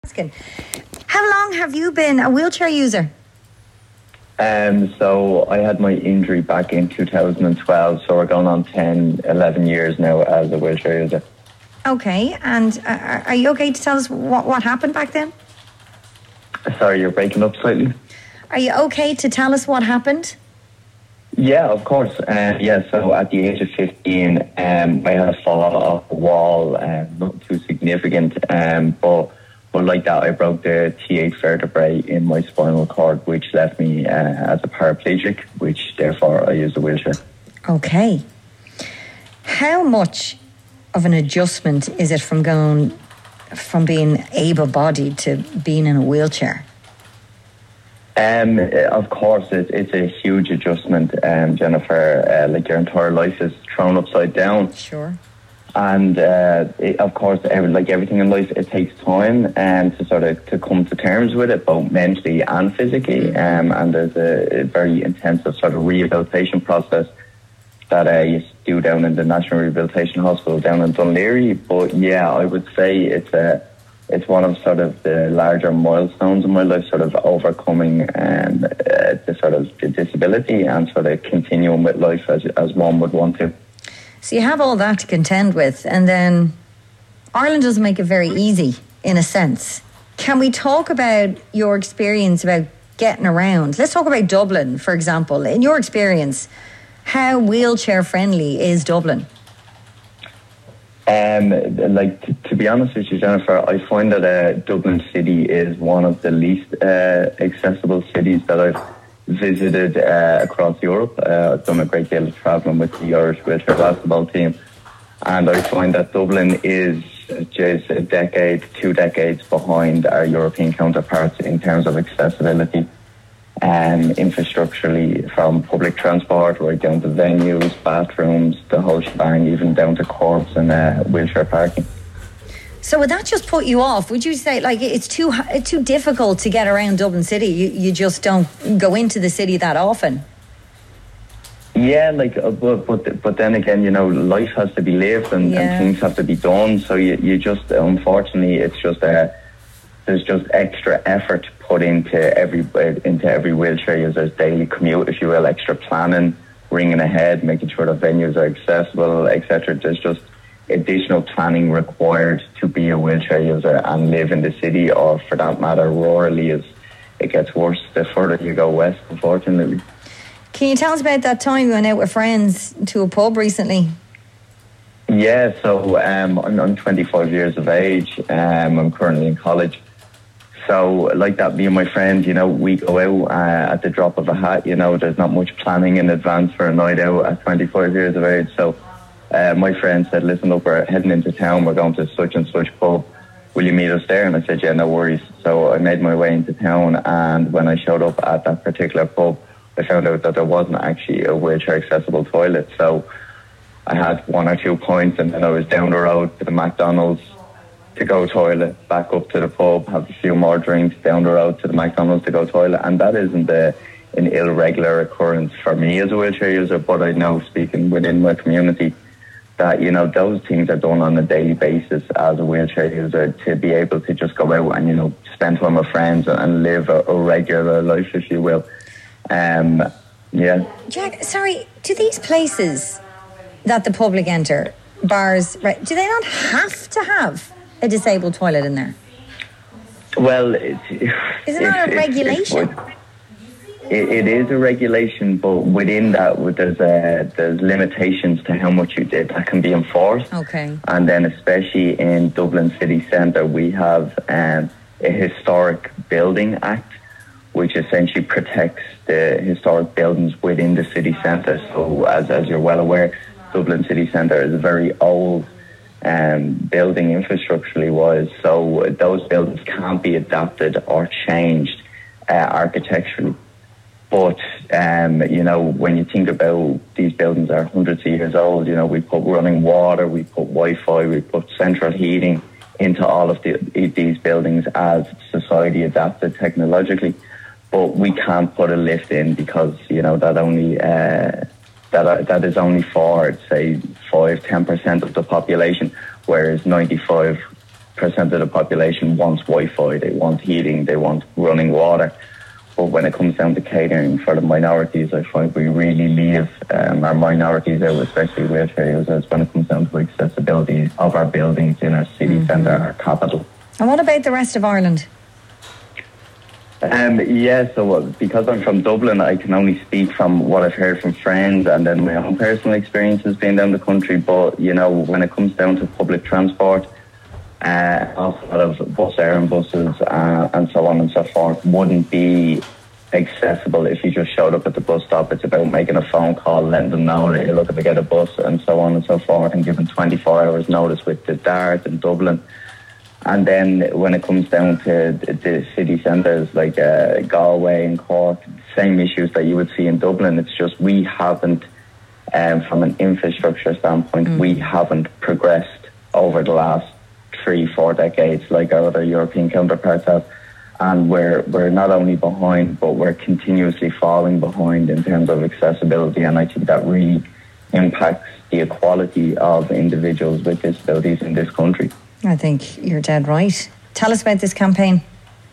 asking. How long have you been a wheelchair user? So I had my injury back in 2012, so we're going on 10, 11 years now as a wheelchair user. Okay, and are you okay to tell us what happened back then? Sorry, you're breaking up slightly. Are you okay to tell us what happened? Yeah, of course. So at the age of 15, I had a fall off a wall, not too significant, but like that, I broke the T8 vertebrae in my spinal cord, which left me as a paraplegic, which therefore I used a wheelchair. Okay. How much of an adjustment is it from going from being able-bodied to being in a wheelchair? Of course, it's a huge adjustment, Jennifer. Like your entire life is thrown upside down. Sure. And of course, like everything in life, it takes time to come to terms with it, both mentally and physically. And there's a very intensive sort of rehabilitation process that I used to do down in the National Rehabilitation Hospital down in Dunleary. But yeah, I would say it's one of sort of the larger milestones in my life, sort of overcoming the disability and sort of continuing with life as one would want to. So you have all that to contend with, and then Ireland doesn't make it very easy, in a sense. Can we talk about your experience about getting around? Let's talk about Dublin, for example. In your experience, how wheelchair friendly is Dublin? To be honest with you, Jennifer, I find that Dublin City is one of the least accessible cities that I've visited across Europe. I've done a great deal of travelling with the Irish wheelchair basketball team, and I find that Dublin is just a decade, 2 decades behind our European counterparts in terms of accessibility and infrastructurally, from public transport right down to venues, bathrooms, the whole shebang, even down to courts and wheelchair parking. So would that just put you off? Would you say it's too difficult to get around Dublin City? You just don't go into the city that often? Yeah, but then again, life has to be lived and things have to be done. So you just, unfortunately, it's just there's just extra effort put into every wheelchair user's daily commute, if you will, extra planning, ringing ahead, making sure that venues are accessible, etc. There's just additional planning required to be a wheelchair user and live in the city, or for that matter, rurally, as it gets worse the further you go west, unfortunately. Can you tell us about that time you went out with friends to a pub recently? Yeah, so I'm 25 years of age. I'm currently in college. So like that, me and my friends, we go out at the drop of a hat. There's not much planning in advance for a night out at 25 years of age. So my friend said, listen, look, we're heading into town. We're going to such and such pub. Will you meet us there? And I said, yeah, no worries. So I made my way into town. And when I showed up at that particular pub, I found out that there wasn't actually a wheelchair accessible toilet. So I had 1 or 2 pints, and then I was down the road to the McDonald's to go toilet, back up to the pub, have a few more drinks, down the road to the McDonald's to go toilet. And that isn't an irregular occurrence for me as a wheelchair user, but I know, speaking within my community, that those things are done on a daily basis as a wheelchair user, to be able to just go out and spend time with friends and live a regular life, if you will. Jack, sorry, do these places that the public enter, bars, right, do they not have to have a disabled toilet in there? Well, isn't that a regulation? It is a regulation, but within that, there's limitations to how much that can be enforced. Okay. And then, especially in Dublin city centre, we have a Historic Building Act, which essentially protects the historic buildings within the city centre. So, as you're well aware, Dublin city centre is a very old building infrastructurally wise. So those buildings can't be adapted or changed architecturally. But, when you think about these buildings are hundreds of years old, we put running water, we put Wi-Fi, we put central heating into all of these buildings as society adapted technologically. But we can't put a lift in because, that only that is only for, say, 5-10% of the population, whereas 95% of the population wants Wi-Fi, they want heating, they want running water. But when it comes down to catering for the minorities, I find we really leave our minorities out, especially wheelchair users, when it comes down to accessibility of our buildings in our city centre, our capital. And what about the rest of Ireland? So because I'm from Dublin, I can only speak from what I've heard from friends and then my own personal experiences being down the country. But, you know, when it comes down to public transport, also a lot of bus errand buses and so on and so forth wouldn't be accessible if you just showed up at the bus stop. It's about making a phone call, letting them know that you're looking to get a bus and so on and so forth, and giving 24 hours notice with the DART in Dublin. And then when it comes down to the city centres like Galway and Cork, same issues that you would see in Dublin. It's just we haven't, from an infrastructure standpoint, we haven't progressed over the last 3-4 decades like our other European counterparts have. And we're not only behind, but we're continuously falling behind in terms of accessibility. And I think that really impacts the equality of individuals with disabilities in this country. I think you're dead right. Tell us about this campaign.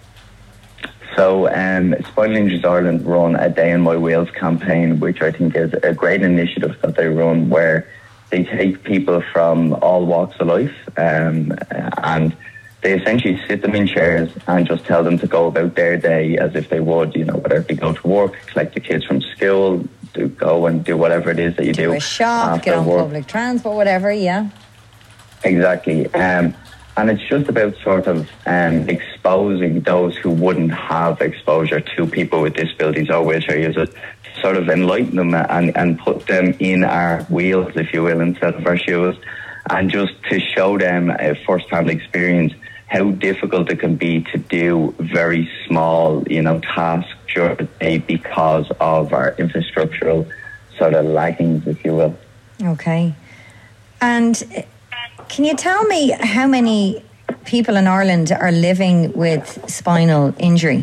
So, Spinal Injuries Ireland run a Day in My Wheels campaign, which I think is a great initiative that they run, where they take people from all walks of life and they essentially sit them in chairs and just tell them to go about their day as if they would, you know, whether it be go to work, collect the kids from school, go and do whatever it is that you do. Do a shop, get on public transport, whatever, yeah. Exactly. And it's just about sort of exposing those who wouldn't have exposure to people with disabilities or wheelchair users, sort of enlighten them and put them in our wheels, if you will, instead of our shoes, and just to show them a first-hand experience how difficult it can be to do very small, you know, tasks during the day because of our infrastructural sort of laggings, if you will. Okay. And can you tell me how many people in Ireland are living with spinal injury?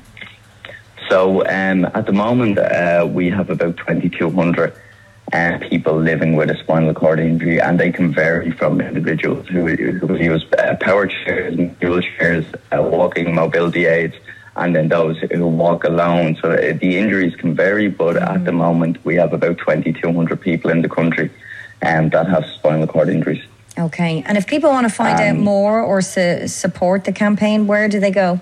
So at the moment, we have about 2,200 people living with a spinal cord injury, and they can vary from individuals who use power chairs and wheelchairs, walking mobility aids, and then those who walk alone. So the injuries can vary, but at the moment, we have about 2,200 people in the country that have spinal cord injuries. Okay, and if people want to find out more or support the campaign, where do they go?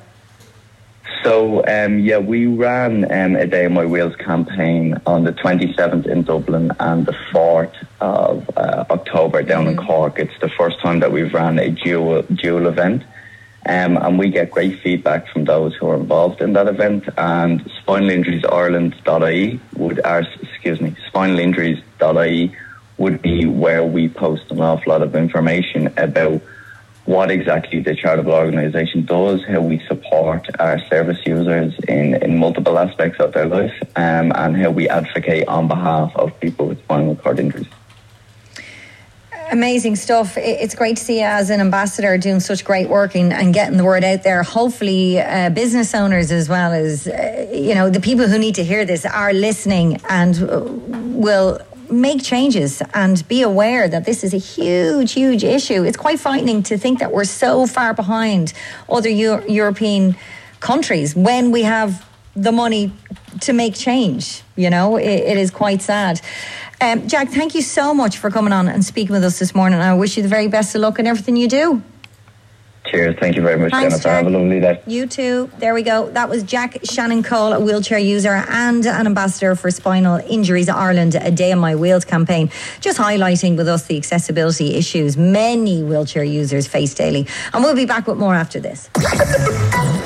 So, we ran a Day in My Wheels campaign on the 27th in Dublin and the 4th of October down in Cork. It's the first time that we've ran a dual event. And we get great feedback from those who are involved in that event. And spinalinjuriesinjuries.ie would be where we post an awful lot of information about what exactly the charitable organisation does, how we support our service users in multiple aspects of their life, and how we advocate on behalf of people with spinal cord injuries. Amazing stuff. It's great to see you as an ambassador doing such great work and getting the word out there. Hopefully business owners as well as, the people who need to hear this are listening and will make changes and be aware that this is a huge, huge issue. It's quite frightening to think that we're so far behind other European countries when we have the money to make change. It is quite sad. Jack, thank you so much for coming on and speaking with us this morning. I wish you the very best of luck in everything you do. Cheers. Thank you very much, Thanks, Jennifer. Jack. Have a lovely day. You too. There we go. That was Jack Shannon Cole, a wheelchair user and an ambassador for Spinal Injuries Ireland, a Day on My Wheels campaign, just highlighting with us the accessibility issues many wheelchair users face daily. And we'll be back with more after this.